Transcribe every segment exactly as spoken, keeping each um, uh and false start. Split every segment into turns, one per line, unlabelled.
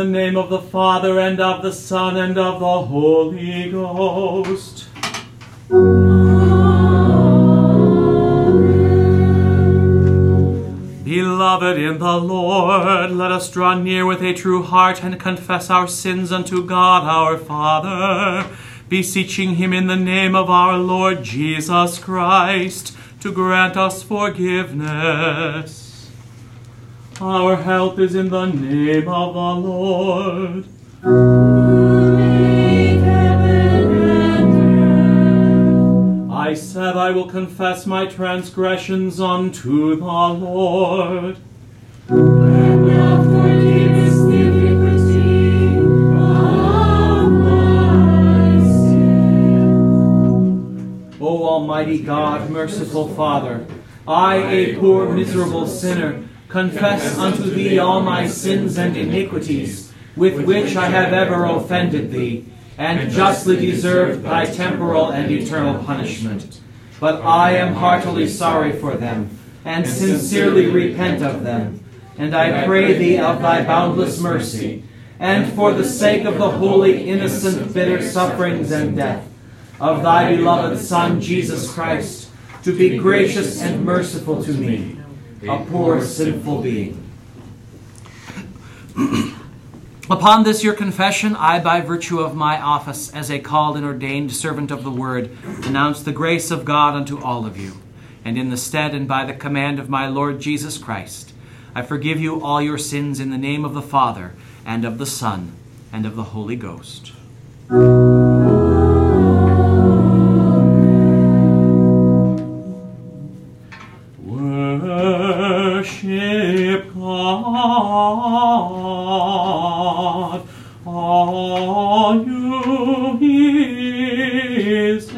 name of the Father, and of the Son, and of the Holy Ghost. Amen. Beloved in the Lord, let us draw near with a true heart and confess our sins unto God our Father, beseeching him in the name of our Lord Jesus Christ to grant us forgiveness. Our help is in the name of the Lord. Who made heaven and earth. I said I will confess my transgressions unto the Lord. And thou forgivest the iniquity of my sin. O Almighty God, merciful Father, I, a poor miserable sinner, confess unto thee all my sins and iniquities, with which I have ever offended thee, and justly deserved thy temporal and eternal punishment. But I am heartily sorry for them, and sincerely repent of them. And I pray thee of thy boundless mercy, and for the sake of the holy, innocent, bitter sufferings and death of thy beloved Son, Jesus Christ, to be gracious and merciful to me, a poor sinful being. Upon this your confession, I, by virtue of my office as a called and ordained servant of the Word, announce the grace of God unto all of you. And in the stead and by the command of my Lord Jesus Christ, I forgive you all your sins in the name of the Father, and of the Son, and of the Holy Ghost. Worship God, all you his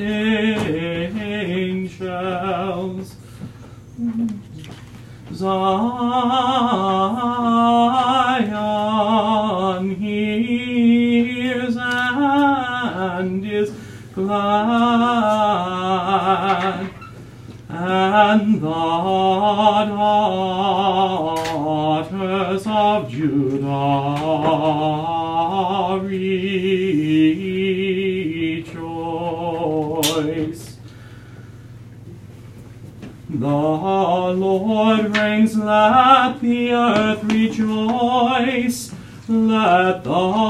angels. Zion hears and is glad, and the daughters of Judah rejoice. The Lord reigns, let the earth rejoice. Let the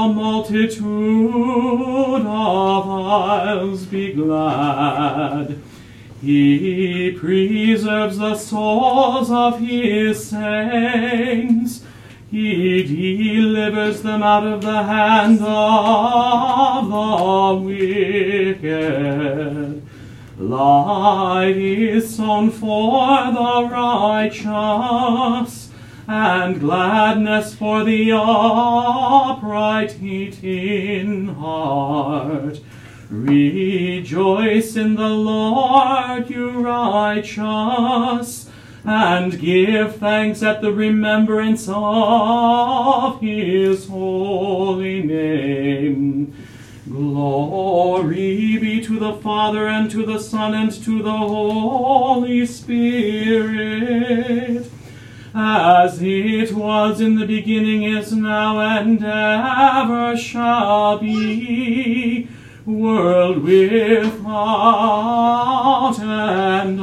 multitude of isles be glad. He preserves the souls of his saints. He delivers them out of the hand of the wicked. Light is sown for the righteous, and gladness for the upright in heart. Rejoice in the Lord, you righteous, and give thanks at the remembrance of his holy name. Glory be to the Father, and to the Son, and to the Holy Spirit, as it was in the beginning, is now, and ever shall be, world without end.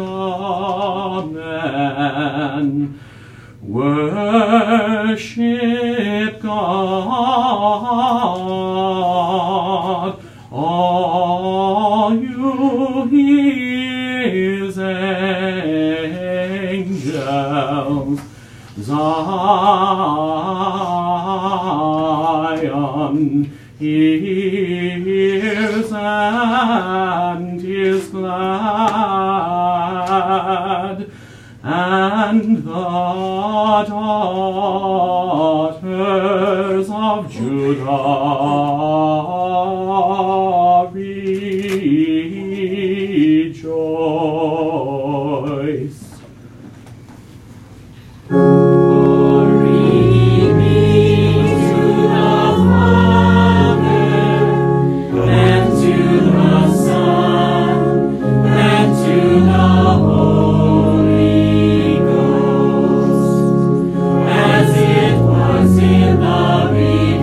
Amen. Worship God, all you his angels. Zion hears and is glad, and the daughters of Judah rejoice.
As it was in the beginning.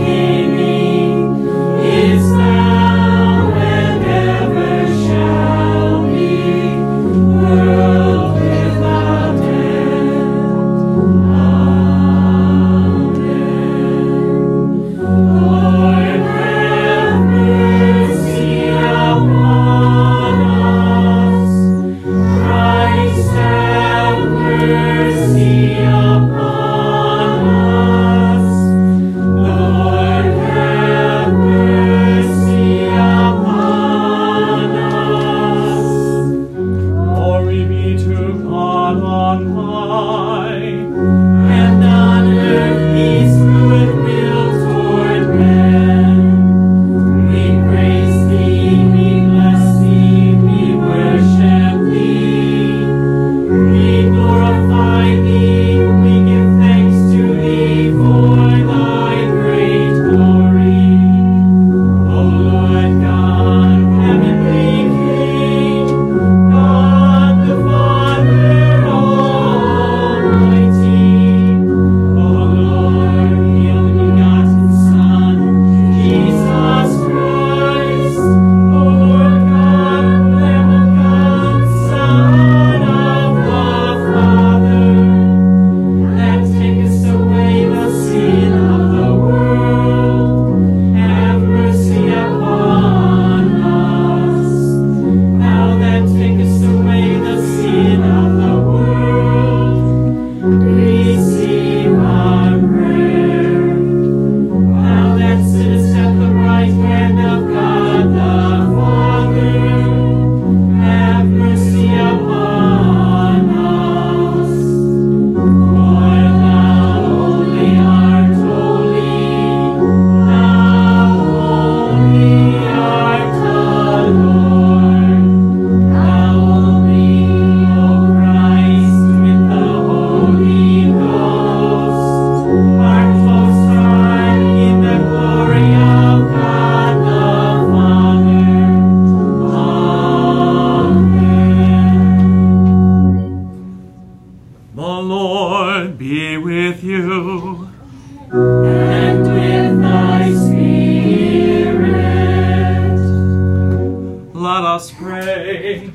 pray.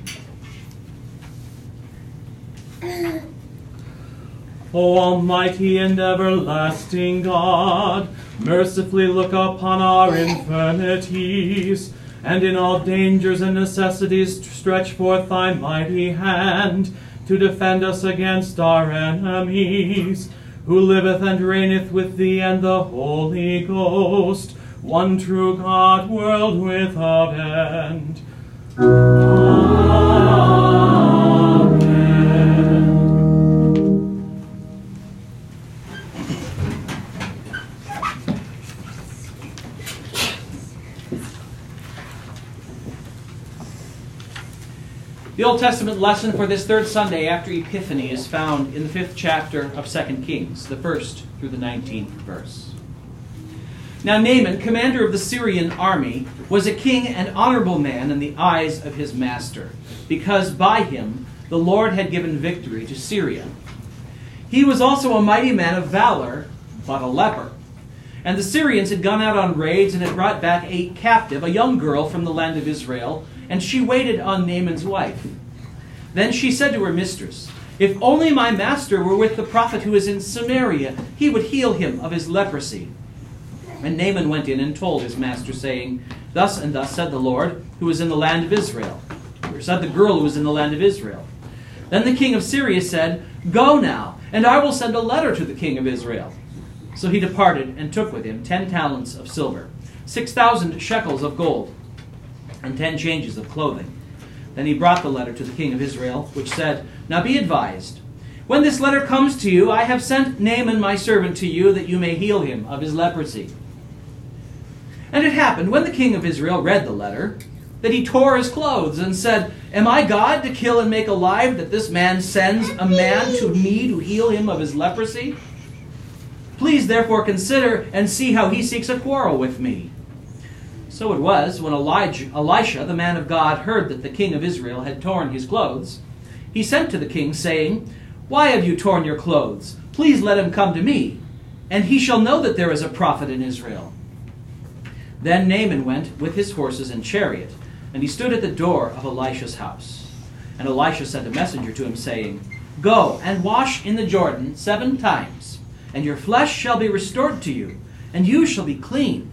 O Almighty and everlasting God, mercifully look upon our infirmities, and in all dangers and necessities stretch forth thy mighty hand to defend us against our enemies, who liveth and reigneth with thee and the Holy Ghost, one true God, world without end. Amen. The Old Testament lesson for this third Sunday after Epiphany is found in the fifth chapter of Second Kings, the first through the nineteenth verse. Now Naaman, commander of the Syrian army, was a king and honorable man in the eyes of his master, because by him the Lord had given victory to Syria. He was also a mighty man of valor, but a leper. And the Syrians had gone out on raids and had brought back a captive, a young girl from the land of Israel, and she waited on Naaman's wife. Then she said to her mistress, "If only my master were with the prophet who is in Samaria, he would heal him of his leprosy." And Naaman went in and told his master, saying, "Thus and thus said the Lord, who is in the land of Israel," or said the girl who was in the land of Israel. Then the king of Syria said, "Go now, and I will send a letter to the king of Israel." So he departed and took with him ten talents of silver, six thousand shekels of gold, and ten changes of clothing. Then he brought the letter to the king of Israel, which said, "Now be advised. When this letter comes to you, I have sent Naaman my servant to you, that you may heal him of his leprosy." And it happened, when the king of Israel read the letter, that he tore his clothes and said, "Am I God to kill and make alive, that this man sends a man to me to heal him of his leprosy? Please therefore consider and see how he seeks a quarrel with me." So it was, when Elijah, Elisha, the man of God, heard that the king of Israel had torn his clothes, he sent to the king, saying, "Why have you torn your clothes? Please let him come to me, and he shall know that there is a prophet in Israel." Then Naaman went with his horses and chariot, and he stood at the door of Elisha's house. And Elisha sent a messenger to him, saying, "Go and wash in the Jordan seven times, and your flesh shall be restored to you, and you shall be clean."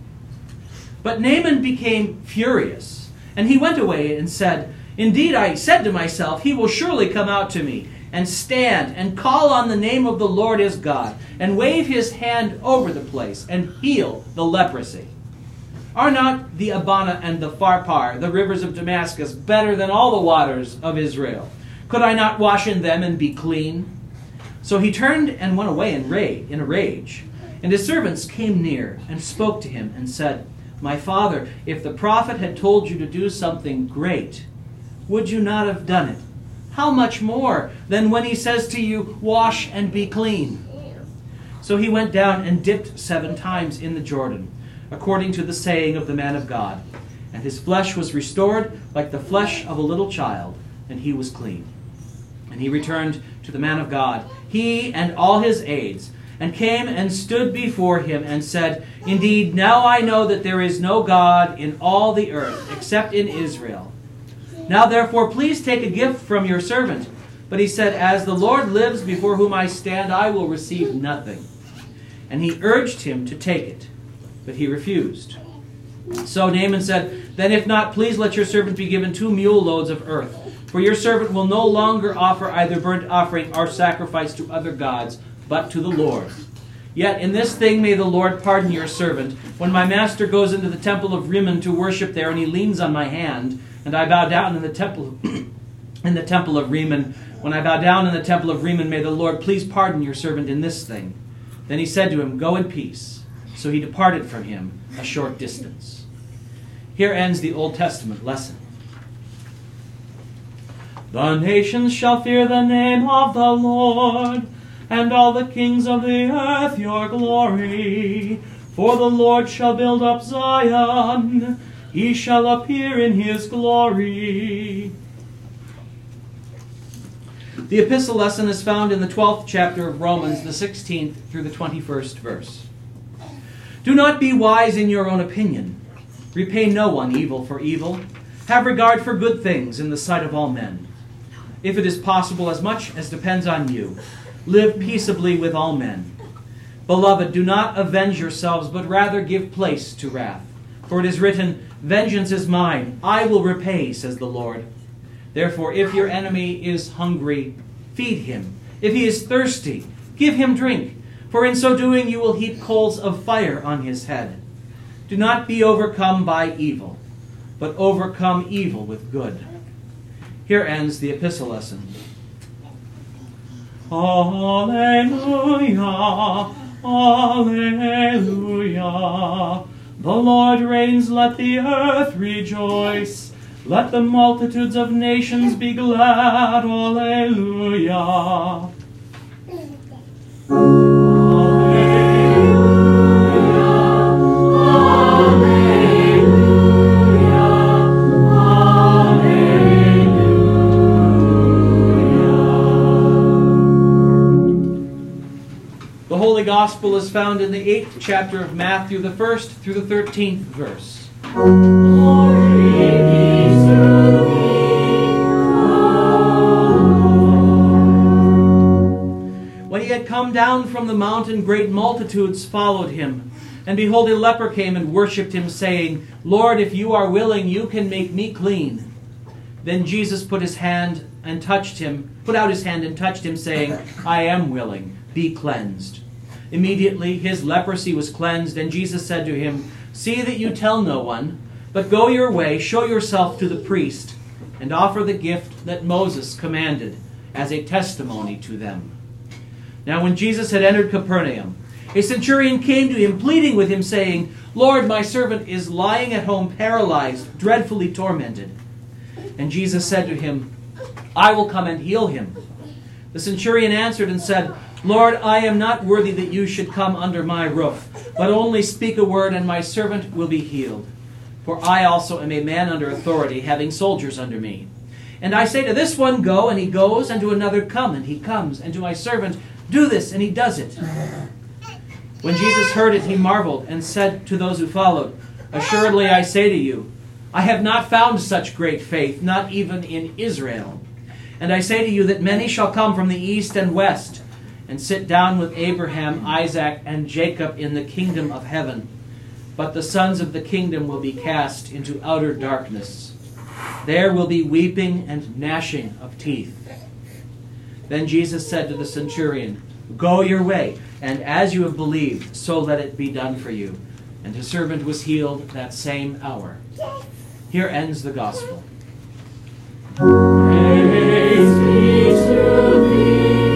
But Naaman became furious, and he went away and said, "Indeed, I said to myself, he will surely come out to me, and stand, and call on the name of the Lord his God, and wave his hand over the place, and heal the leprosy. Are not the Abana and the Pharpar, the rivers of Damascus, better than all the waters of Israel? Could I not wash in them and be clean?" So he turned and went away in a rage. And his servants came near and spoke to him and said, "My father, if the prophet had told you to do something great, would you not have done it? How much more than when he says to you, 'Wash and be clean'?" So he went down and dipped seven times in the Jordan, according to the saying of the man of God. And his flesh was restored like the flesh of a little child, and he was clean. And he returned to the man of God, he and all his aides, and came and stood before him and said, "Indeed, now I know that there is no God in all the earth except in Israel. Now therefore please take a gift from your servant." But he said, "As the Lord lives before whom I stand, I will receive nothing." And he urged him to take it, but he refused. So Naaman said, "Then if not, please let your servant be given two mule loads of earth, for your servant will no longer offer either burnt offering or sacrifice to other gods, but to the Lord. Yet in this thing may the Lord pardon your servant. When my master goes into the temple of Rimmon to worship there, and he leans on my hand, and I bow down in the temple in the temple of Rimmon, when I bow down in the temple of Rimmon, may the Lord please pardon your servant in this thing." Then he said to him, "Go in peace." So he departed from him a short distance. Here ends the Old Testament lesson. "The nations shall fear the name of the Lord, and all the kings of the earth your glory. For the Lord shall build up Zion, he shall appear in his glory." The epistle lesson is found in the twelfth chapter of Romans, the sixteenth through the twenty-first verse. "Do not be wise in your own opinion. Repay no one evil for evil. Have regard for good things in the sight of all men. If it is possible, as much as depends on you, live peaceably with all men. Beloved, do not avenge yourselves, but rather give place to wrath. For it is written, vengeance is mine, I will repay, says the Lord. Therefore, if your enemy is hungry, feed him. If he is thirsty, give him drink. For in so doing you will heap coals of fire on his head. Do not be overcome by evil, but overcome evil with good. Here ends the epistle lesson. Alleluia, alleluia. The Lord reigns, let the earth rejoice. Let the multitudes of nations be glad. Alleluia. The Holy Gospel is found in the eighth chapter of Matthew, the first through the thirteenth verse. Glory be to thee, Lord. When he had come down from the mountain, great multitudes followed him. And behold, a leper came and worshipped him, saying, Lord, if you are willing, you can make me clean. Then Jesus put his hand and touched him, put out his hand and touched him, saying, I am willing, be cleansed. Immediately his leprosy was cleansed, and Jesus said to him, see that you tell no one, but go your way, show yourself to the priest, and offer the gift that Moses commanded as a testimony to them. Now when Jesus had entered Capernaum, a centurion came to him, pleading with him, saying, Lord, my servant is lying at home paralyzed, dreadfully tormented. And Jesus said to him, I will come and heal him. The centurion answered and said, Lord, I am not worthy that you should come under my roof, but only speak a word, and my servant will be healed. For I also am a man under authority, having soldiers under me. And I say to this one, go, and he goes, and to another, come, and he comes, and to my servant, do this, and he does it. When Jesus heard it, he marveled, and said to those who followed, assuredly I say to you, I have not found such great faith, not even in Israel. And I say to you that many shall come from the east and west, and sit down with Abraham, Isaac, and Jacob in the kingdom of heaven. But the sons of the kingdom will be cast into outer darkness. There will be weeping and gnashing of teeth. Then Jesus said to the centurion, go your way, and as you have believed, so let it be done for you. And his servant was healed that same hour. Here ends the gospel. Praise be to thee,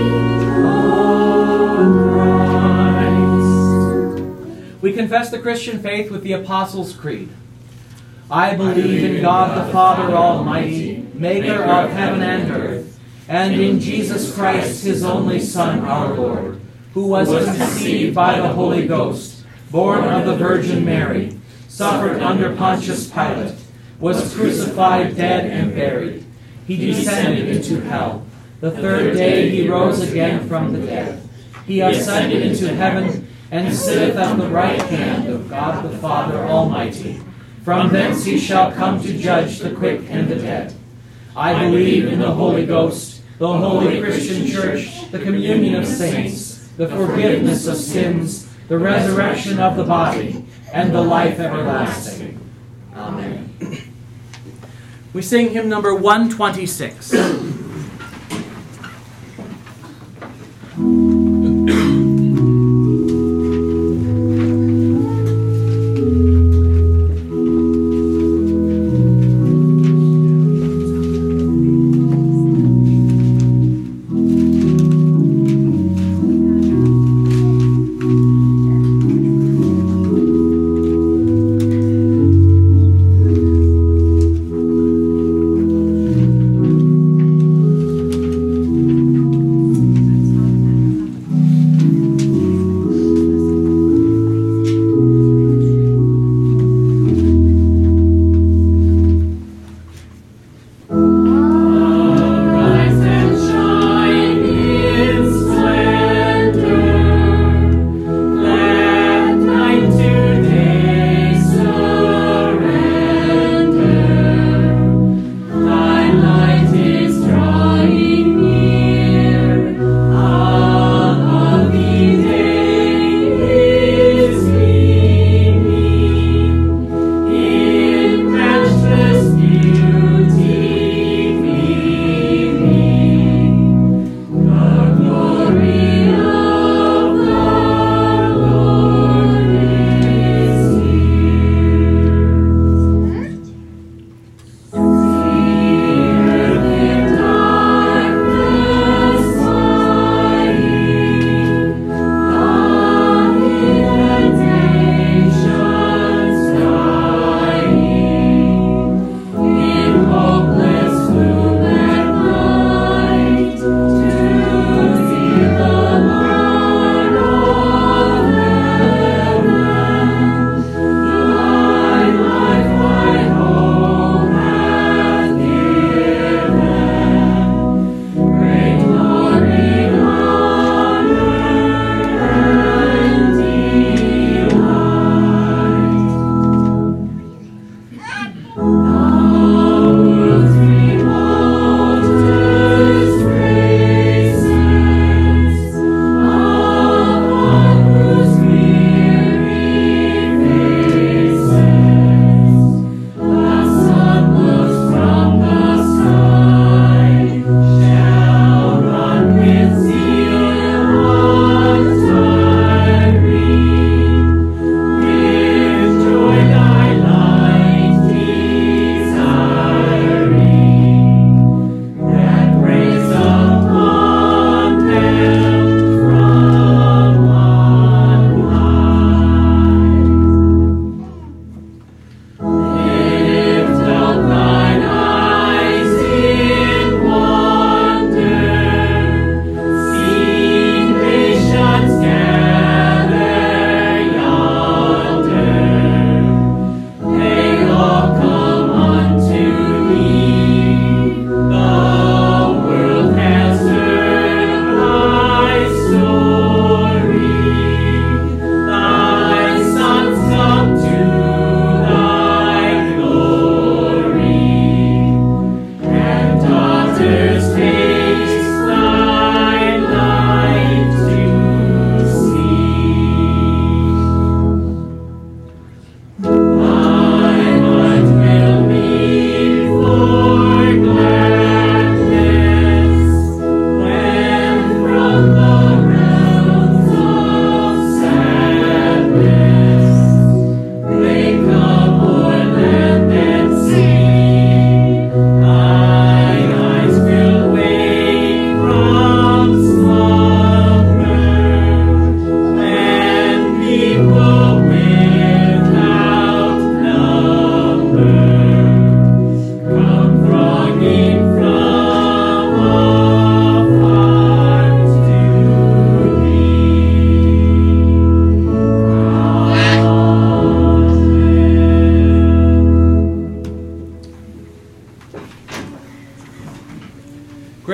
we confess the Christian faith with the Apostles' Creed. I believe in God the Father Almighty, maker of heaven and earth, and in Jesus Christ, his only Son, our Lord, who was conceived by the Holy Ghost, born of the Virgin Mary, suffered under Pontius Pilate, was crucified, dead, and buried. He descended into hell. The third day he rose again from the dead. He ascended into heaven, and sitteth at the right hand of God the Father Almighty. From thence he shall come to judge the quick and the dead. I believe in the Holy Ghost, the holy Christian Church, the communion of saints, the forgiveness of sins, the resurrection of the body, and the life everlasting. Amen. We sing hymn number one twenty-six.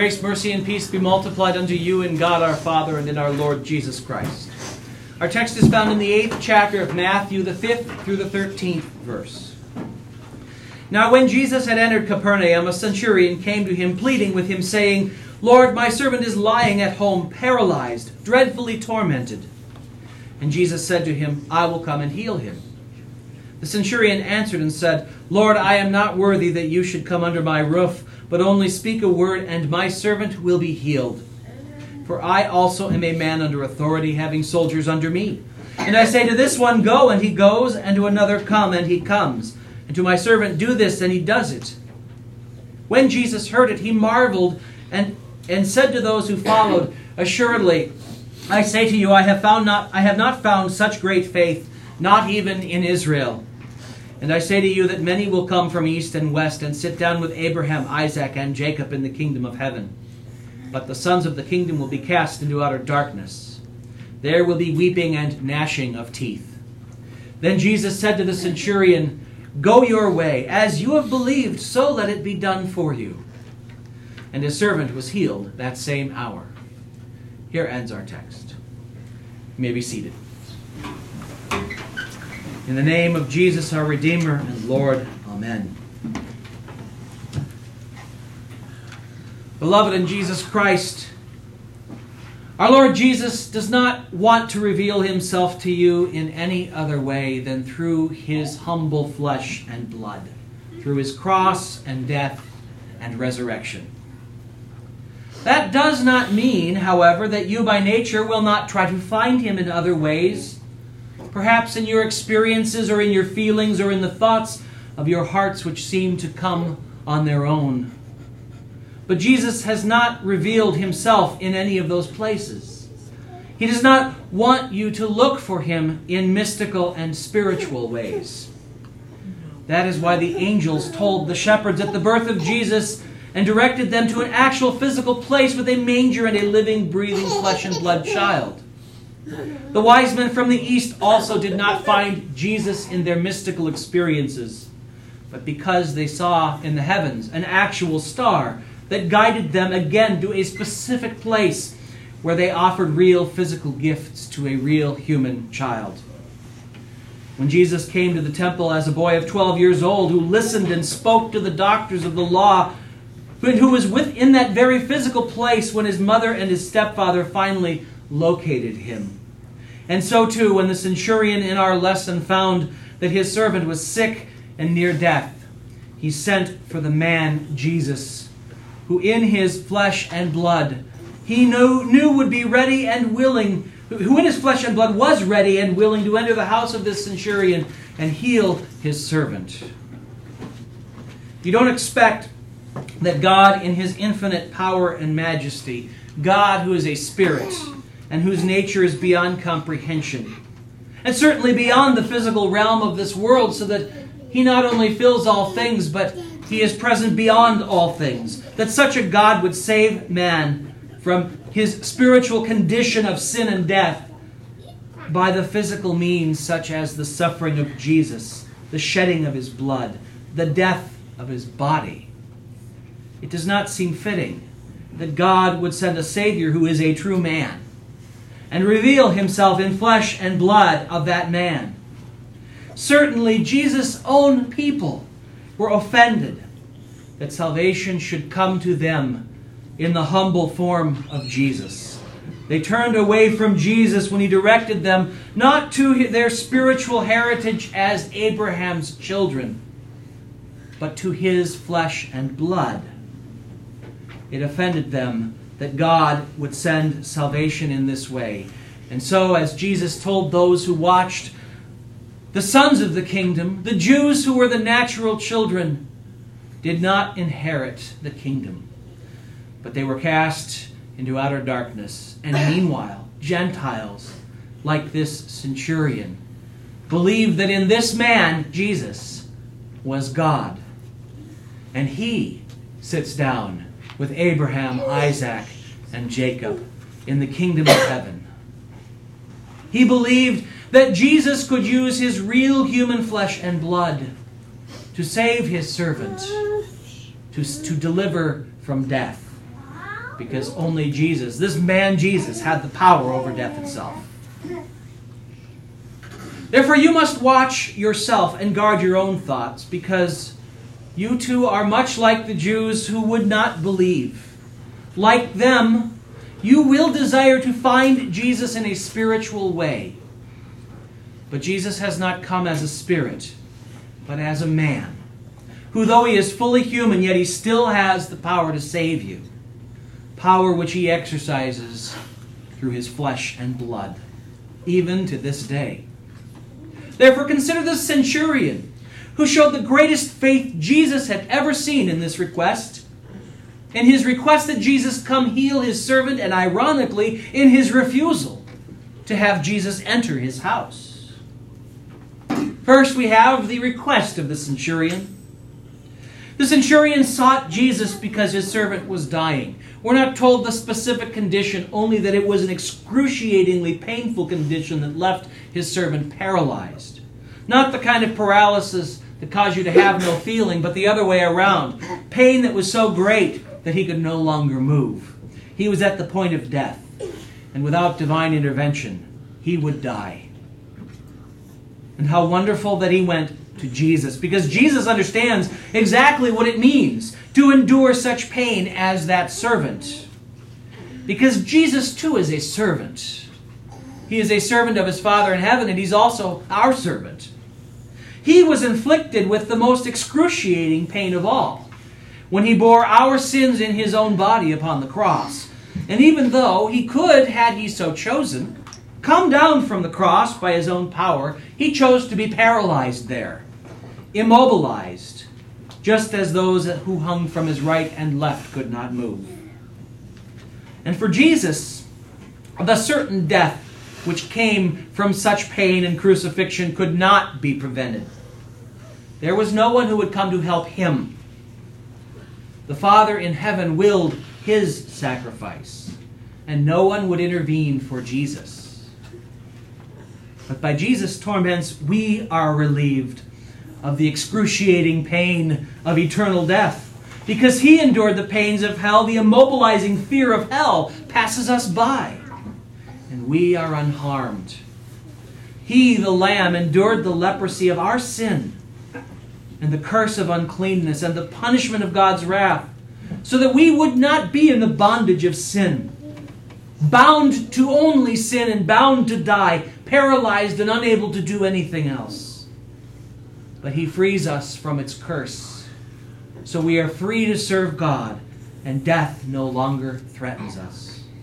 Grace, mercy, and peace be multiplied unto you in God our Father and in our Lord Jesus Christ. Our text is found in the eighth chapter of Matthew, the fifth through the thirteenth verse. Now when Jesus had entered Capernaum, a centurion came to him, pleading with him, saying, Lord, my servant is lying at home, paralyzed, dreadfully tormented. And Jesus said to him, I will come and heal him. The centurion answered and said, Lord, I am not worthy that you should come under my roof, but only speak a word, and my servant will be healed. For I also am a man under authority, having soldiers under me. And I say to this one, go, and he goes, and to another, come, and he comes. And to my servant, do this, and he does it. When Jesus heard it, he marveled, and, and said to those who followed, Assuredly, I say to you, I have found not I have not found such great faith, not even in Israel. And I say to you that many will come from east and west and sit down with Abraham, Isaac, and Jacob in the kingdom of heaven. But the sons of the kingdom will be cast into outer darkness. There will be weeping and gnashing of teeth. Then Jesus said to the centurion, Go your way. As you have believed, so let it be done for you. And his servant was healed that same hour. Here ends our text. You may be seated. In the name of Jesus, our Redeemer and Lord, Amen. Beloved in Jesus Christ, our Lord Jesus does not want to reveal himself to you in any other way than through his humble flesh and blood, through his cross and death and resurrection. That does not mean, however, that you by nature will not try to find him in other ways, perhaps in your experiences or in your feelings or in the thoughts of your hearts which seem to come on their own. But Jesus has not revealed himself in any of those places. He does not want you to look for him in mystical and spiritual ways. That is why the angels told the shepherds at the birth of Jesus and directed them to an actual physical place with a manger and a living, breathing, flesh and blood child. The wise men from the east also did not find Jesus in their mystical experiences, but because they saw in the heavens an actual star that guided them again to a specific place where they offered real physical gifts to a real human child. When Jesus came to the temple as a boy of twelve years old, who listened and spoke to the doctors of the law, and who was within that very physical place when his mother and his stepfather finally located him. And so too, when the centurion in our lesson found that his servant was sick and near death, he sent for the man Jesus, who in his flesh and blood he knew, knew would be ready and willing, who in his flesh and blood was ready and willing to enter the house of this centurion and heal his servant. You don't expect that God in his infinite power and majesty, God who is a spirit, and whose nature is beyond comprehension, and certainly beyond the physical realm of this world, so that he not only fills all things, but he is present beyond all things, that such a God would save man from his spiritual condition of sin and death by the physical means such as the suffering of Jesus, the shedding of his blood, the death of his body. It does not seem fitting that God would send a Savior who is a true man and reveal himself in flesh and blood of that man. Certainly, Jesus' own people were offended that salvation should come to them in the humble form of Jesus. They turned away from Jesus when he directed them not to their spiritual heritage as Abraham's children, but to his flesh and blood. It offended them that God would send salvation in this way. And so, as Jesus told those who watched, the sons of the kingdom, the Jews who were the natural children, did not inherit the kingdom, but they were cast into outer darkness. And meanwhile, Gentiles, like this centurion, believed that in this man, Jesus, was God. And he sits down with Abraham, Isaac, and Jacob in the kingdom of heaven. He believed that Jesus could use his real human flesh and blood to save his servant, to, to deliver from death. because only Jesus, this man Jesus, had the power over death itself. Therefore, you must watch yourself and guard your own thoughts, because you too are much like the Jews who would not believe. Like them, you will desire to find Jesus in a spiritual way. But Jesus has not come as a spirit, but as a man, who though he is fully human, yet he still has the power to save you. Power which he exercises through his flesh and blood, even to this day. Therefore, consider the centurion, who showed the greatest faith Jesus had ever seen in this request. In his request that Jesus come heal his servant, and ironically, in his refusal to have Jesus enter his house. First, we have the request of the centurion. The centurion sought Jesus because his servant was dying. We're not told the specific condition, only that it was an excruciatingly painful condition that left his servant paralyzed. Not the kind of paralysis that caused you to have no feeling, but the other way around. Pain that was so great that he could no longer move. He was at the point of death, and without divine intervention, he would die. And how wonderful that he went to Jesus, because Jesus understands exactly what it means to endure such pain as that servant. Because Jesus too is a servant. He is a servant of his Father in heaven, and he's also our servant. He was inflicted with the most excruciating pain of all, when he bore our sins in his own body upon the cross. And even though he could, had he so chosen, come down from the cross by his own power, he chose to be paralyzed there, immobilized, just as those who hung from his right and left could not move. And for Jesus, the certain death which came from such pain and crucifixion could not be prevented. There was no one who would come to help him. The Father in heaven willed his sacrifice, and no one would intervene for Jesus. But by Jesus' torments, we are relieved of the excruciating pain of eternal death. Because he endured the pains of hell, the immobilizing fear of hell passes us by, and we are unharmed. He, the Lamb, endured the leprosy of our sin and the curse of uncleanness and the punishment of God's wrath, so that we would not be in the bondage of sin, bound to only sin and bound to die, paralyzed and unable to do anything else. But he frees us from its curse, so we are free to serve God, and death no longer threatens us.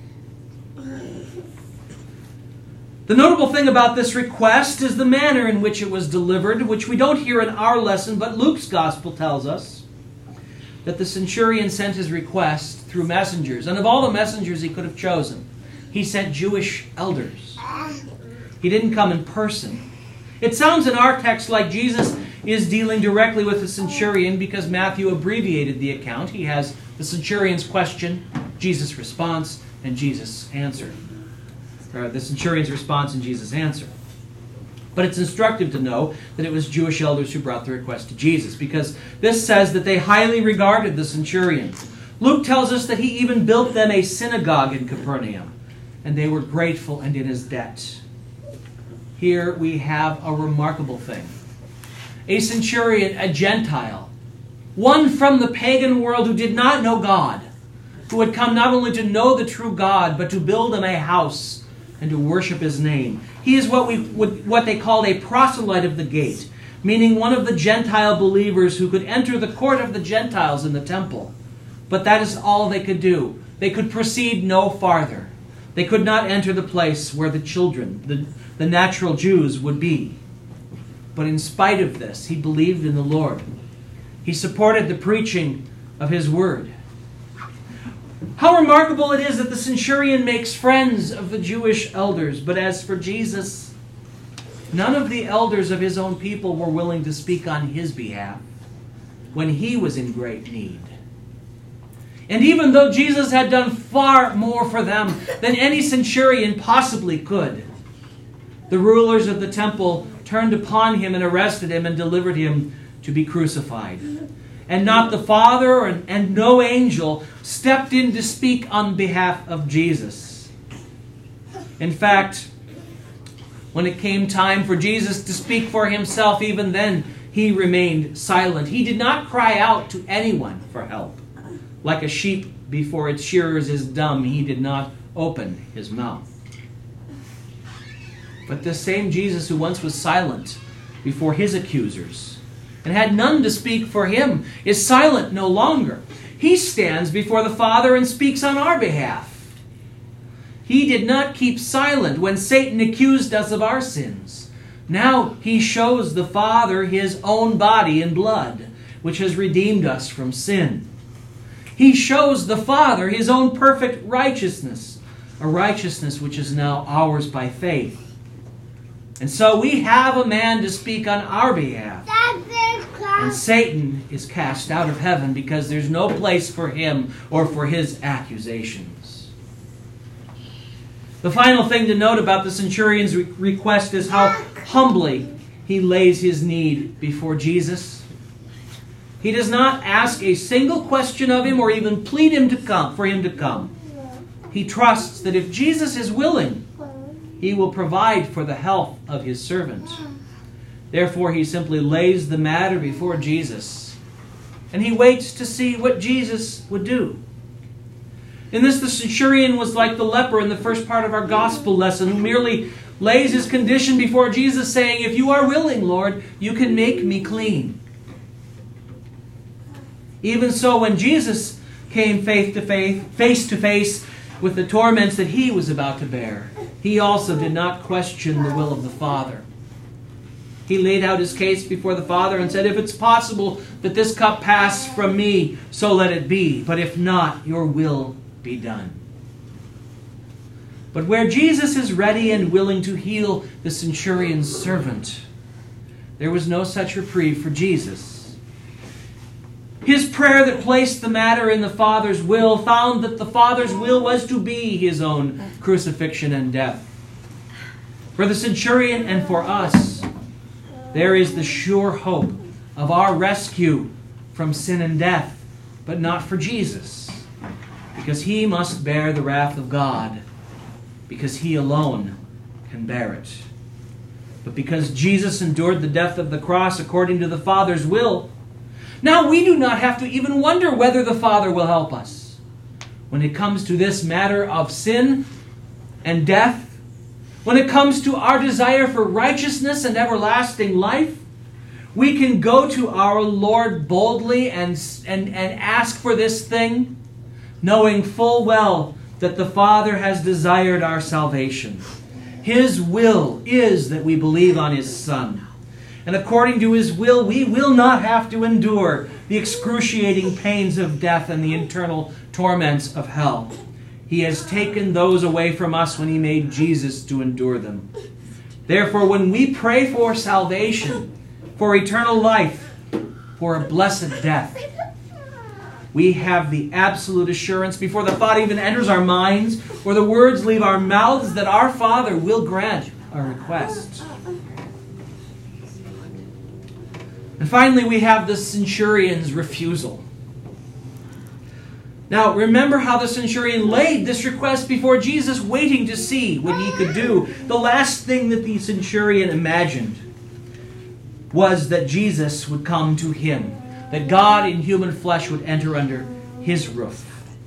The notable thing about this request is the manner in which it was delivered, which we don't hear in our lesson, but Luke's gospel tells us that the centurion sent his request through messengers. And of all the messengers he could have chosen, he sent Jewish elders. He didn't come in person. It sounds in our text like Jesus is dealing directly with the centurion because Matthew abbreviated the account. He has the centurion's question, Jesus' response, and Jesus' answer. Or the centurion's response and Jesus' answer. But it's instructive to know that it was Jewish elders who brought the request to Jesus, because this says that they highly regarded the centurion. Luke tells us that he even built them a synagogue in Capernaum, and they were grateful and in his debt. Here we have a remarkable thing. A centurion, a Gentile, one from the pagan world who did not know God, who had come not only to know the true God, but to build him a house and to worship his name. He is what we would, what they called a proselyte of the gate, meaning one of the Gentile believers who could enter the court of the Gentiles in the temple. But that is all they could do. They could proceed no farther. They could not enter the place where the children, the, the natural Jews, would be. But in spite of this, he believed in the Lord. He supported the preaching of his word. How remarkable it is that the centurion makes friends of the Jewish elders. But as for Jesus, none of the elders of his own people were willing to speak on his behalf when he was in great need. And even though Jesus had done far more for them than any centurion possibly could, the rulers of the temple turned upon him and arrested him and delivered him to be crucified. and not the Father, and, and no angel stepped in to speak on behalf of Jesus. In fact, when it came time for Jesus to speak for himself, even then he remained silent. He did not cry out to anyone for help. Like a sheep before its shearers is dumb, he did not open his mouth. But this same Jesus who once was silent before his accusers and had none to speak for him is silent no longer. He stands before the Father and speaks on our behalf. He did not keep silent when Satan accused us of our sins. Now he shows the Father his own body and blood, which has redeemed us from sin. He shows the Father his own perfect righteousness, a righteousness which is now ours by faith. And so we have a man to speak on our behalf. And Satan is cast out of heaven because there's no place for him or for his accusations. The final thing to note about the centurion's re- request is how humbly he lays his need before Jesus. He does not ask a single question of him or even plead him to come for him to come. He trusts that if Jesus is willing, he will provide for the health of his servant. Therefore, he simply lays the matter before Jesus, and he waits to see what Jesus would do. In this, the centurion was like the leper in the first part of our gospel lesson, who merely lays his condition before Jesus, saying, "If you are willing, Lord, you can make me clean." Even so, when Jesus came face to face, face to face with the torments that he was about to bear, he also did not question the will of the Father. He laid out his case before the Father and said, "If it's possible that this cup pass from me, so let it be. But if not, your will be done." But where Jesus is ready and willing to heal the centurion's servant, there was no such reprieve for Jesus. His prayer that placed the matter in the Father's will found that the Father's will was to be his own crucifixion and death. For the centurion and for us, there is the sure hope of our rescue from sin and death, but not for Jesus, because he must bear the wrath of God, because he alone can bear it. But because Jesus endured the death of the cross according to the Father's will, now we do not have to even wonder whether the Father will help us. When it comes to this matter of sin and death, when it comes to our desire for righteousness and everlasting life, we can go to our Lord boldly and, and, and ask for this thing, knowing full well that the Father has desired our salvation. His will is that we believe on His Son. And according to His will, we will not have to endure the excruciating pains of death and the eternal torments of hell. He has taken those away from us when He made Jesus to endure them. Therefore, when we pray for salvation, for eternal life, for a blessed death, we have the absolute assurance before the thought even enters our minds or the words leave our mouths that our Father will grant our request. And finally, we have the centurion's refusal. Now, remember how the centurion laid this request before Jesus, waiting to see what he could do. The last thing that the centurion imagined was that Jesus would come to him, that God in human flesh would enter under his roof.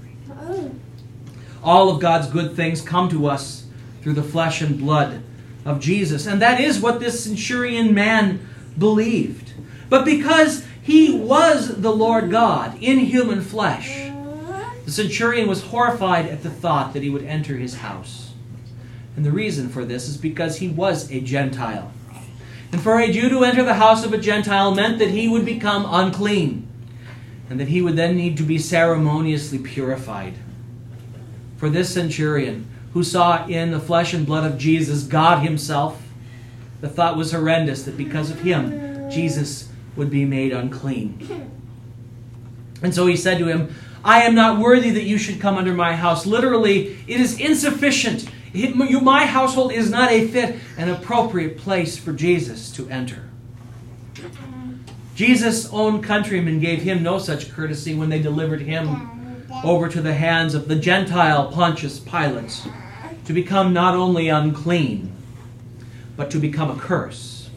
All of God's good things come to us through the flesh and blood of Jesus. And that is what this centurion man believed. But because he was the Lord God in human flesh, the centurion was horrified at the thought that he would enter his house. And the reason for this is because he was a Gentile. And for a Jew to enter the house of a Gentile meant that he would become unclean, and that he would then need to be ceremoniously purified. For this centurion, who saw in the flesh and blood of Jesus God Himself, the thought was horrendous that because of Him, Jesus would be made unclean. And so he said to him, "I am not worthy that you should come under my house." Literally, it is insufficient. It, you, my household is not a fit and appropriate place for Jesus to enter. Jesus' own countrymen gave him no such courtesy when they delivered him over to the hands of the Gentile Pontius Pilate to become not only unclean, but to become a curse.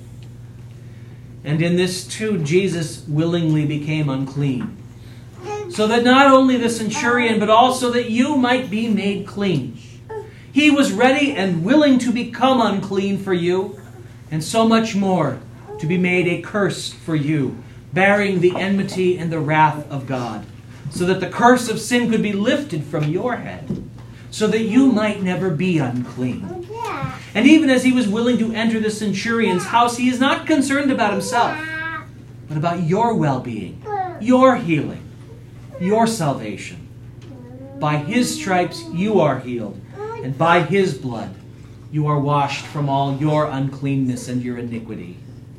And in this too, Jesus willingly became unclean, so that not only the centurion, but also that you might be made clean. He was ready and willing to become unclean for you, and so much more, to be made a curse for you, bearing the enmity and the wrath of God, so that the curse of sin could be lifted from your head, so that you might never be unclean. And even as he was willing to enter the centurion's house, he is not concerned about himself, but about your well-being, your healing, your salvation. By his stripes you are healed, and by his blood you are washed from all your uncleanness and your iniquity.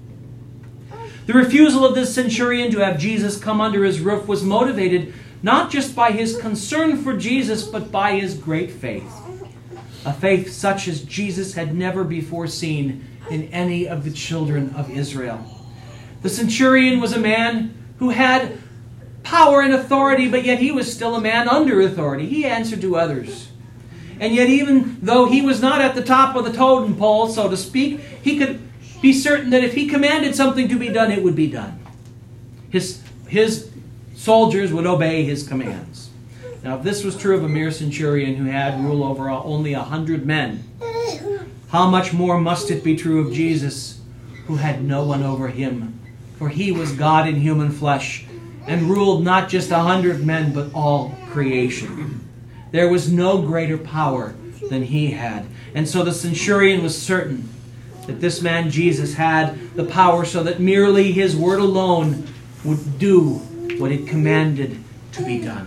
The refusal of this centurion to have Jesus come under his roof was motivated not just by his concern for Jesus, but by his great faith. A faith such as Jesus had never before seen in any of the children of Israel. The centurion was a man who had power and authority, but yet he was still a man under authority. He answered to others. And yet even though he was not at the top of the totem pole, so to speak, he could be certain that if he commanded something to be done, it would be done. His, his soldiers would obey his commands. Now, if this was true of a mere centurion who had rule over only a hundred men, how much more must it be true of Jesus, who had no one over him? For he was God in human flesh, and ruled not just a hundred men, but all creation. There was no greater power than he had. And so the centurion was certain that this man Jesus had the power so that merely his word alone would do what it commanded to be done.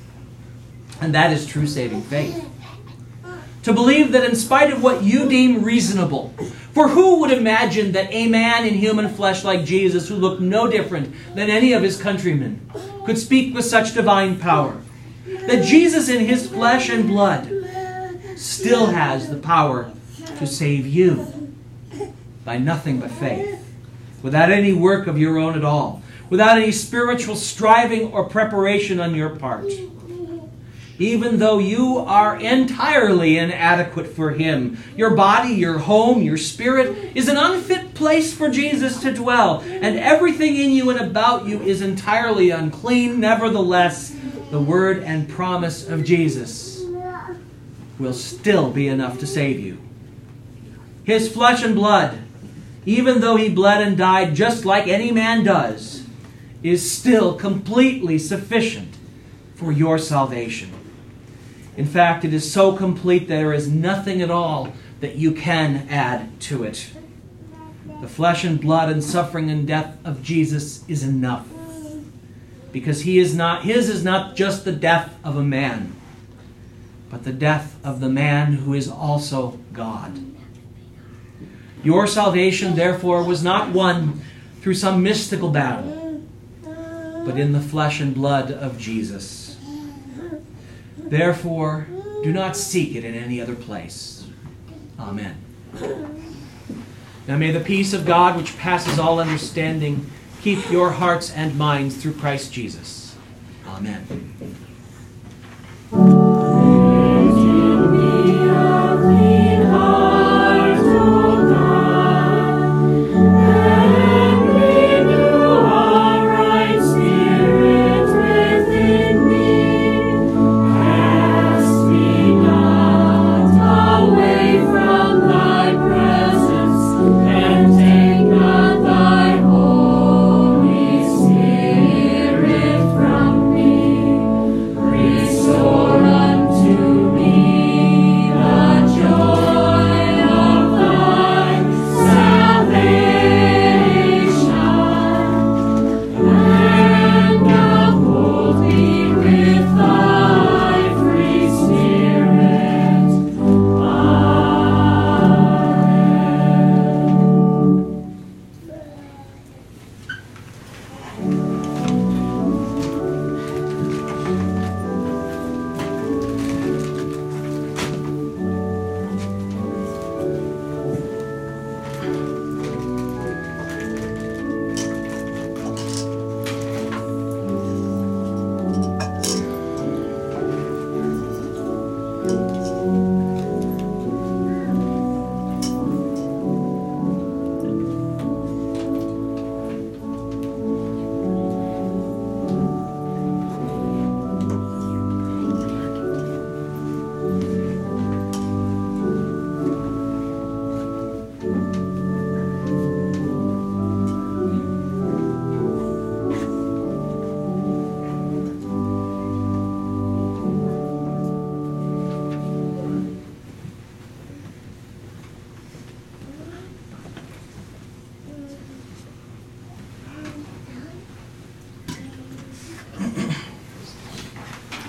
And that is true saving faith. To believe that in spite of what you deem reasonable, for who would imagine that a man in human flesh like Jesus, who looked no different than any of his countrymen, could speak with such divine power? That Jesus in his flesh and blood still has the power to save you by nothing but faith, without any work of your own at all, without any spiritual striving or preparation on your part. Even though you are entirely inadequate for him, your body, your home, your spirit is an unfit place for Jesus to dwell, and everything in you and about you is entirely unclean. Nevertheless, the word and promise of Jesus will still be enough to save you. His flesh and blood, even though he bled and died just like any man does, is still completely sufficient for your salvation. In fact, it is so complete that there is nothing at all that you can add to it. The flesh and blood and suffering and death of Jesus is enough. Because he is not, his is not just the death of a man, but the death of the man who is also God. Your salvation, therefore, was not won through some mystical battle, but in the flesh and blood of Jesus. Therefore, do not seek it in any other place. Amen. Now may the peace of God, which passes all understanding, keep your hearts and minds through Christ Jesus. Amen.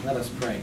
Let us pray.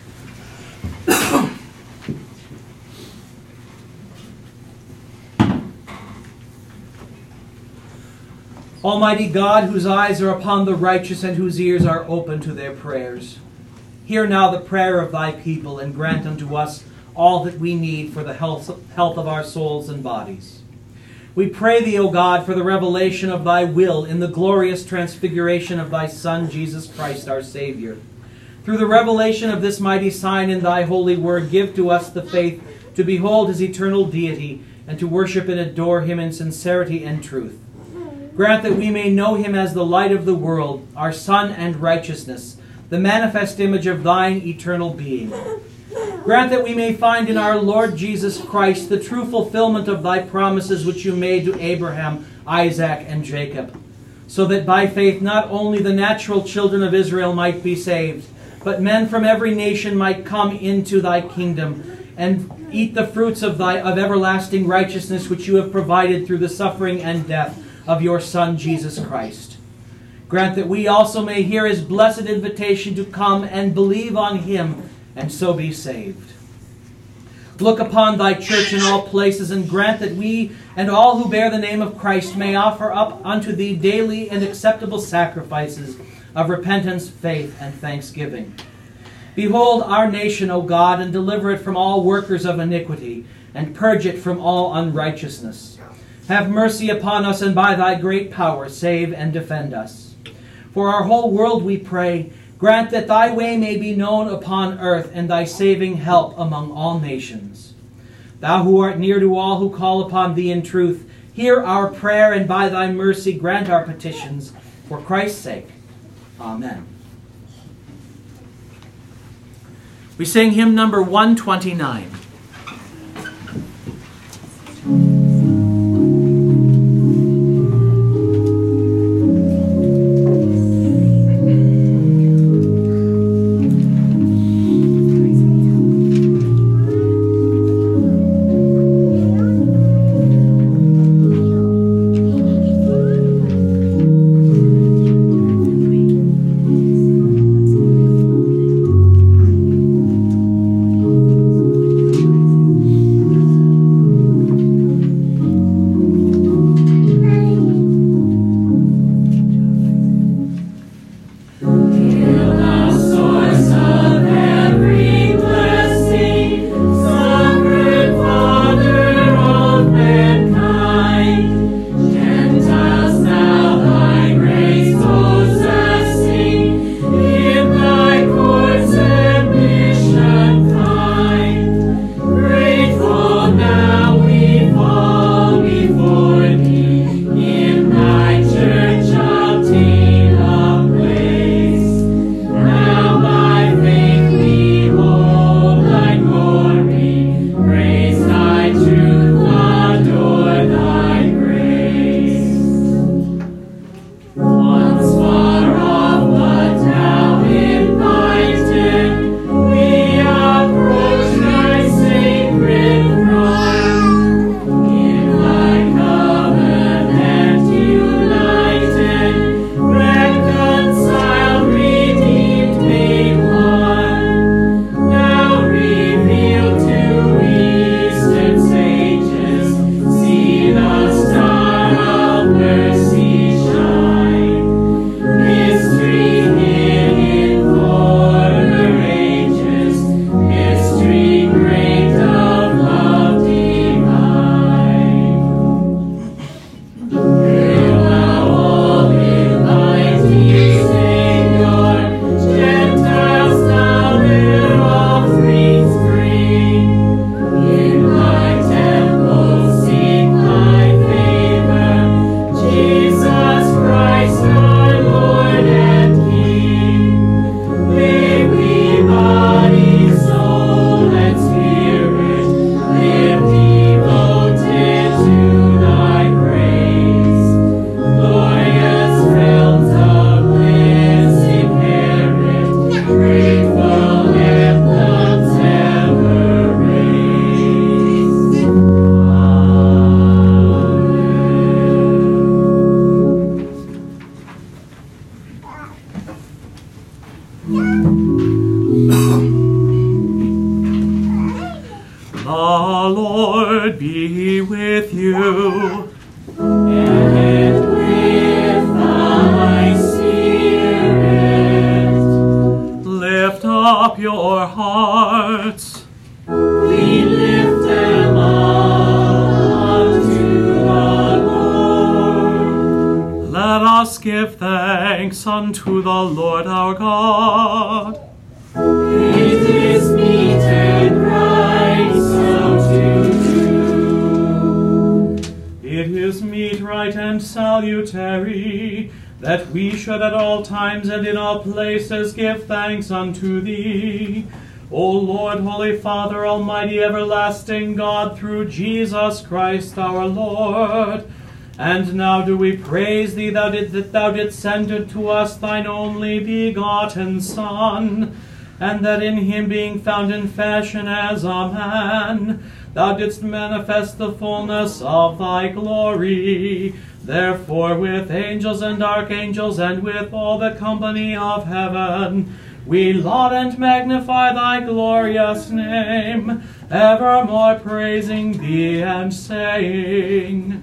Almighty God, whose eyes are upon the righteous and whose ears are open to their prayers, hear now the prayer of thy people and grant unto us all that we need for the health, health of our souls and bodies. We pray thee, O God, for the revelation of thy will in the glorious transfiguration of thy Son, Jesus Christ, our Savior. Through the revelation of this mighty sign in thy holy word, give to us the faith to behold his eternal deity and to worship and adore him in sincerity and truth. Grant that we may know him as the light of the world, our sun and righteousness, the manifest image of thine eternal being. Grant that we may find in our Lord Jesus Christ the true fulfillment of thy promises which you made to Abraham, Isaac, and Jacob, so that by faith not only the natural children of Israel might be saved, but men from every nation might come into thy kingdom and eat the fruits of thy of everlasting righteousness which you have provided through the suffering and death of your Son, Jesus Christ. Grant that we also may hear his blessed invitation to come and believe on him, and so be saved. Look upon thy church in all places, and grant that we and all who bear the name of Christ may offer up unto thee daily and acceptable sacrifices of repentance, faith, and thanksgiving. Behold our nation, O God, and deliver it from all workers of iniquity, and purge it from all unrighteousness. Have mercy upon us, and by thy great power save and defend us. For our whole world we pray, grant that thy way may be known upon earth, and thy saving help among all nations. Thou who art near to all who call upon thee in truth, hear our prayer, and by thy mercy grant our petitions. For Christ's sake. Amen. We sing hymn number one twenty-nine.
Thank you.
thanks unto the Lord our God.
It is meet and right so to do.
It is meet, right, and salutary that we should at all times and in all places give thanks unto thee, O Lord, Holy Father, Almighty, everlasting God, through Jesus Christ our Lord. And now do we praise thee thou did, that thou didst send unto us thine only begotten Son, and that in him being found in fashion as a man, thou didst manifest the fullness of thy glory. Therefore with angels and archangels and with all the company of heaven, we laud and magnify thy glorious name, evermore praising thee and saying,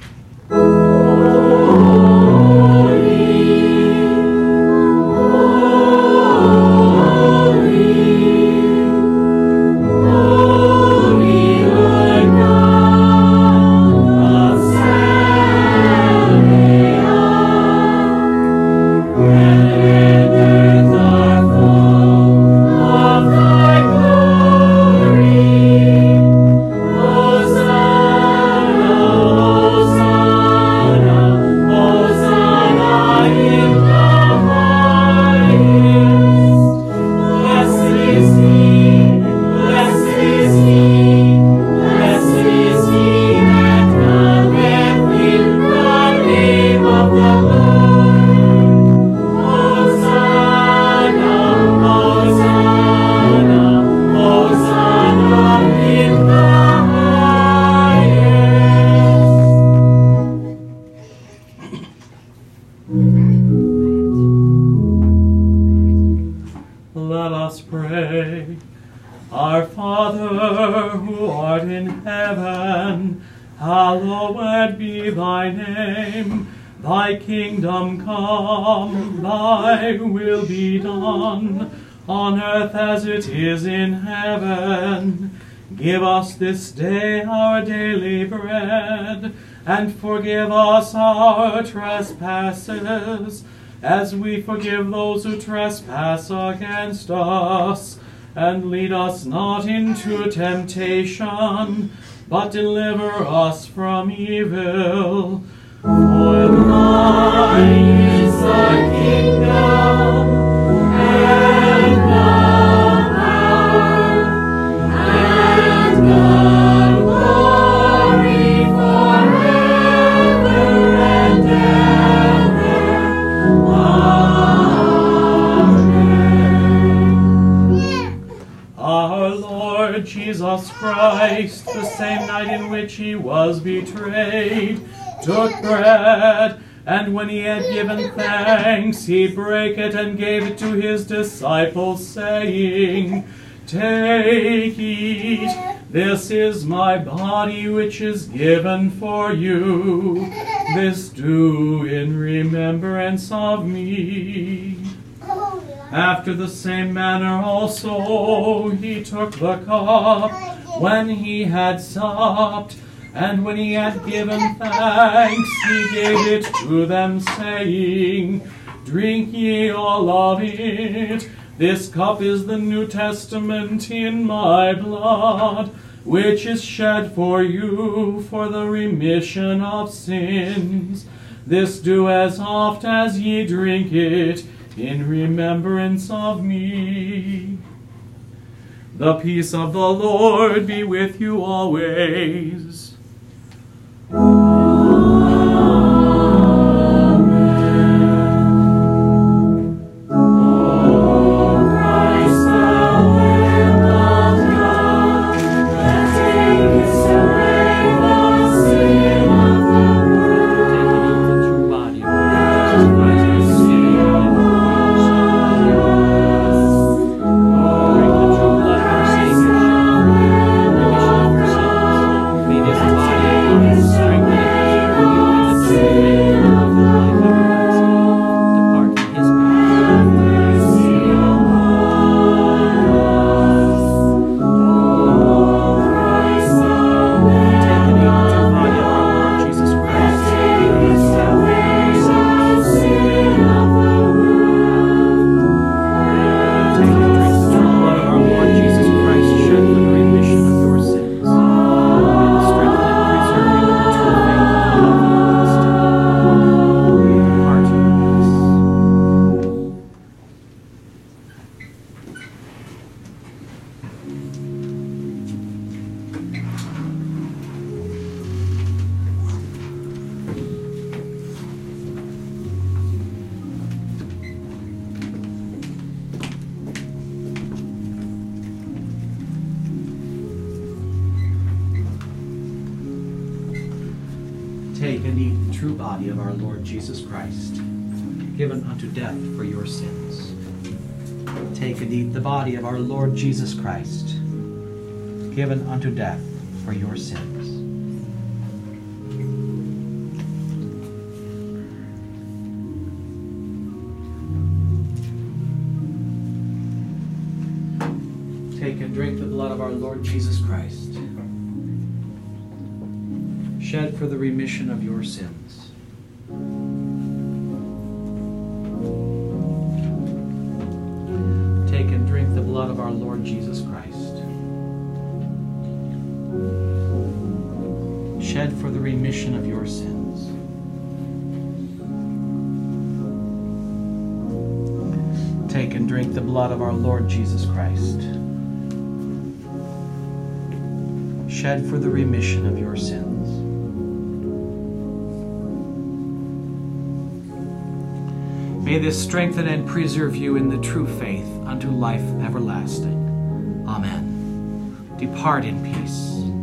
Let us pray. Our Father, who art in heaven, hallowed be thy name. Thy kingdom come, thy will be done, on earth as it is in heaven. Give us this day our daily bread, and forgive us our trespasses, as we forgive those who trespass against us. And lead us not into temptation, but deliver us from evil. For thine is the kingdom, and the power, and the glory forever and ever. Amen. Our Lord Jesus Christ, the same night in which he was betrayed, took bread, and when he had given thanks, he brake it and gave it to his disciples, saying, Take, eat, this is my body which is given for you. This do in remembrance of me. After the same manner also he took the cup when he had supped, and when he had given thanks, he gave it to them, saying, Drink ye all of it. This cup is the New Testament in my blood, which is shed for you for the remission of sins. This do as oft as ye drink it, in remembrance of me. The peace of the Lord be with you always.
May this
true body of our Lord Jesus Christ, given unto death for your sins. Take and eat the body of our Lord Jesus Christ, given unto death for your sins. Take and drink the blood of our Lord Jesus Christ, shed for the remission of your sins. Take and drink the blood of our Lord Jesus Christ, shed for the remission of your sins. Take and drink the blood of our Lord Jesus Christ, shed for the remission of your sins. May this strengthen and preserve you in the true faith unto life everlasting. Amen. Depart in peace.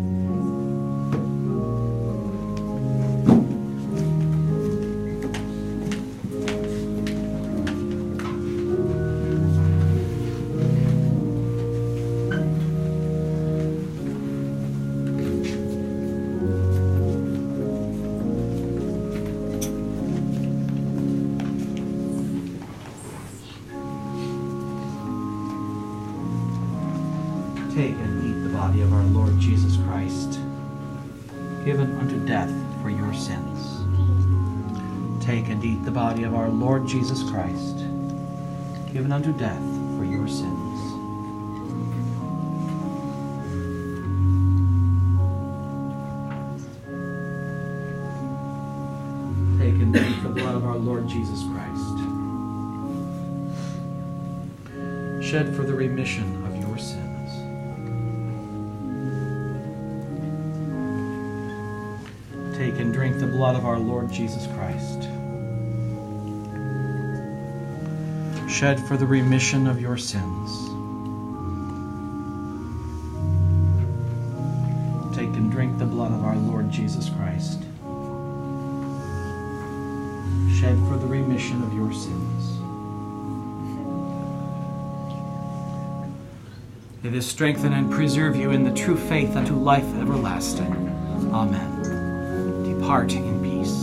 Take and eat the body of our Lord Jesus Christ, given unto death for your sins. Take and eat the body of our Lord Jesus Christ, given unto death for your sins. Take and drink the blood of our Lord Jesus Christ, shed for the remission of your sins. Take and drink the blood of our Lord Jesus Christ, shed for the remission of your sins. Take and drink the blood of our Lord Jesus Christ, shed for the remission of your sins. May this strengthen and preserve you in the true faith unto life everlasting. Amen. Depart in peace.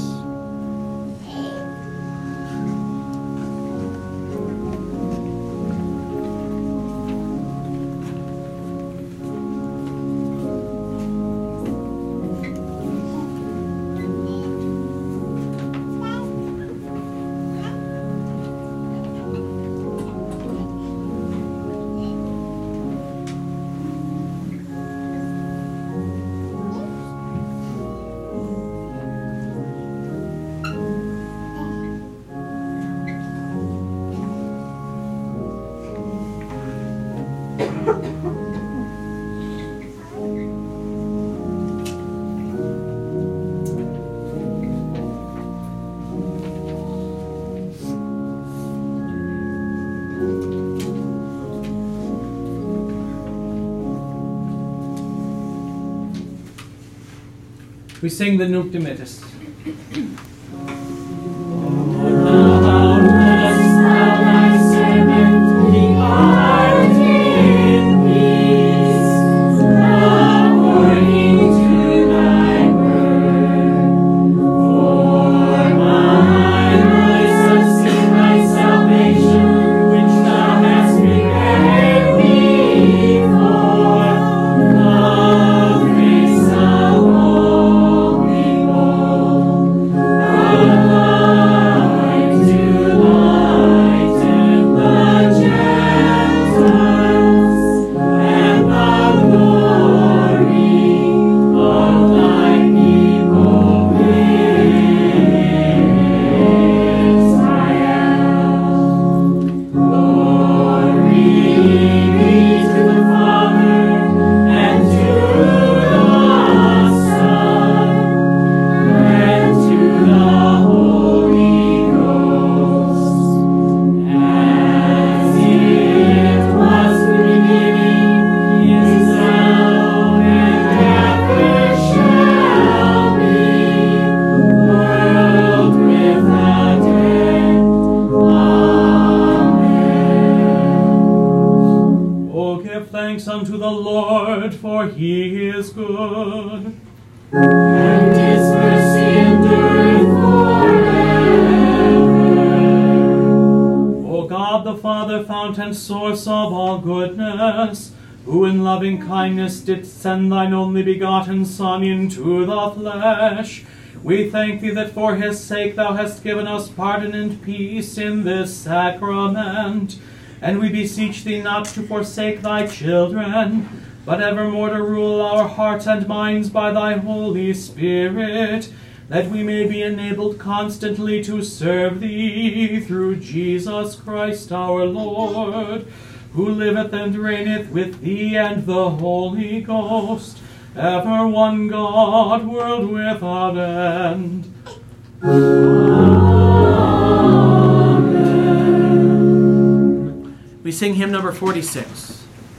We sing the Nunc Dimittis.
Oh
for he is good.
And his mercy endureth forever.
O God, the Father, fount and source of all goodness, who in loving kindness didst send thine only begotten Son into the flesh, we thank thee that for his sake thou hast given us pardon and peace in this sacrament. And we beseech thee not to forsake thy children, but evermore to rule our hearts and minds by thy Holy Spirit, that we may be enabled constantly to serve thee through Jesus Christ our Lord, who liveth and reigneth with thee and the Holy Ghost, ever one God, world without end. Amen. We sing hymn number forty-six.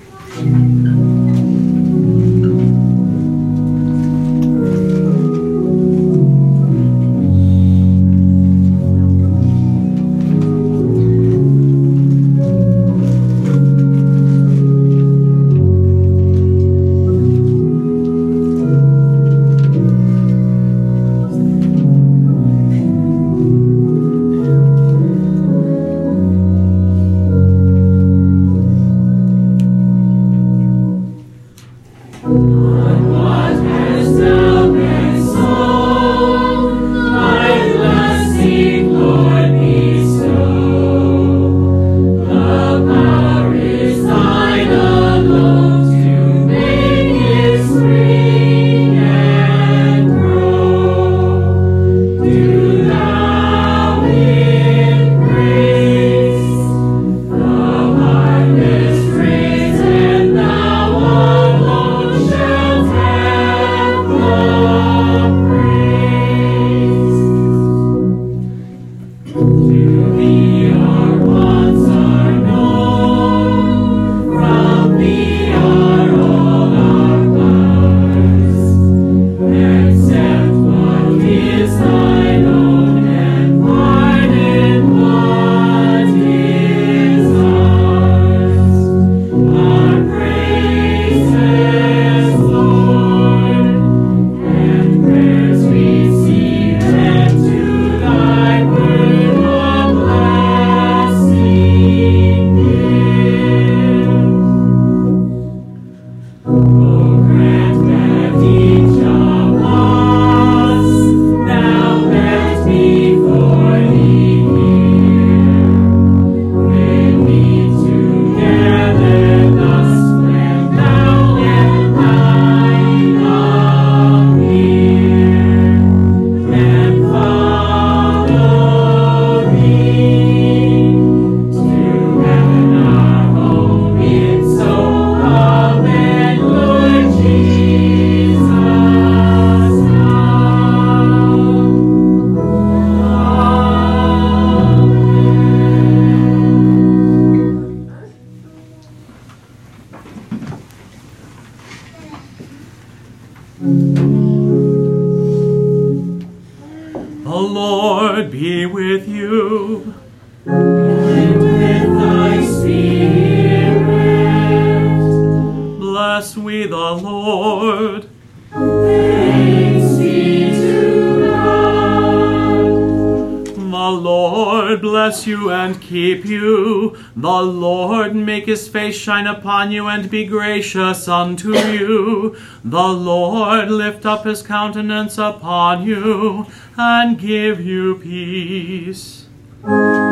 The Lord make his face shine upon you and be gracious unto you. The Lord lift up his countenance upon you and give you peace.